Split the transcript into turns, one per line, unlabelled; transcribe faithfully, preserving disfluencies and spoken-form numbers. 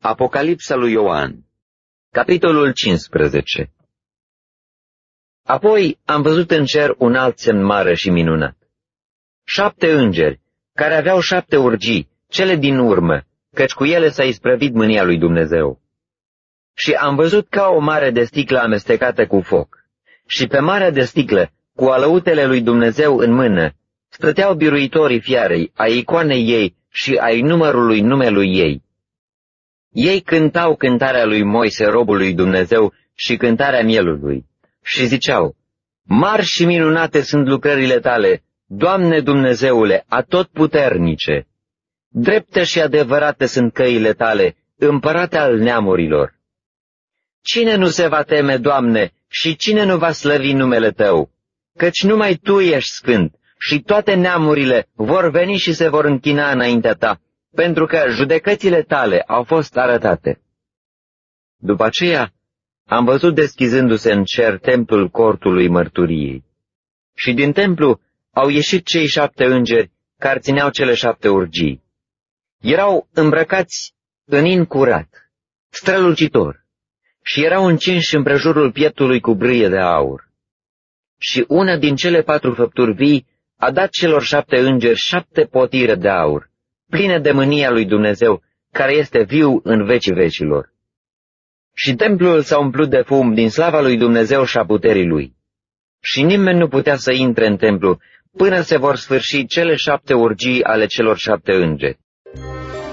Apocalipsa lui Ioan, capitolul cincisprezece. Apoi am văzut în cer un alt semn mare și minunat. Șapte îngeri, care aveau șapte urgii, cele din urmă, căci cu ele s-a isprăvit mânia lui Dumnezeu. Și am văzut ca o mare de sticlă amestecată cu foc. Și pe marea de sticlă, cu alăutele lui Dumnezeu în mână, stăteau biruitorii fiarei, ai icoanei ei și ai numărului numelui ei. Ei cântau cântarea lui Moise, robul lui Dumnezeu, și cântarea mielului, și ziceau: Mari și minunate sunt lucrările tale, Doamne Dumnezeule, atotputernice! Drepte și adevărate sunt căile tale, împărate al neamurilor. Cine nu se va teme, Doamne, și cine nu va slăvi numele Tău? Căci numai Tu ești sfânt și toate neamurile vor veni și se vor închina înaintea Ta, pentru că judecățile Tale au fost arătate. După aceea am văzut deschizându-se în cer templul cortului mărturiei. Și din templu au ieșit cei șapte îngeri care țineau cele șapte urgii. Erau îmbrăcați în in curat, strălucitor, și erau încinși împrejurul pieptului cu brâie de aur. Și una din cele patru făpturi vii a dat celor șapte îngeri șapte potire de aur, pline de mânia lui Dumnezeu, care este viu în vecii vecilor. Și templul s-a umplut de fum din slava lui Dumnezeu și a puterii lui. Și nimeni nu putea să intre în templu până se vor sfârși cele șapte urgii ale celor șapte îngeri.